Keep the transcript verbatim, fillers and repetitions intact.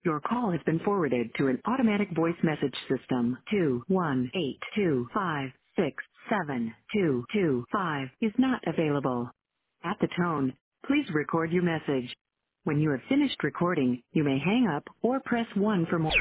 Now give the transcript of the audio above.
Your call has been forwarded to an automatic voice message system. two one eight two five six seven two two five is not available. At the tone, please record your message. When you have finished recording, you may hang up or press one for more.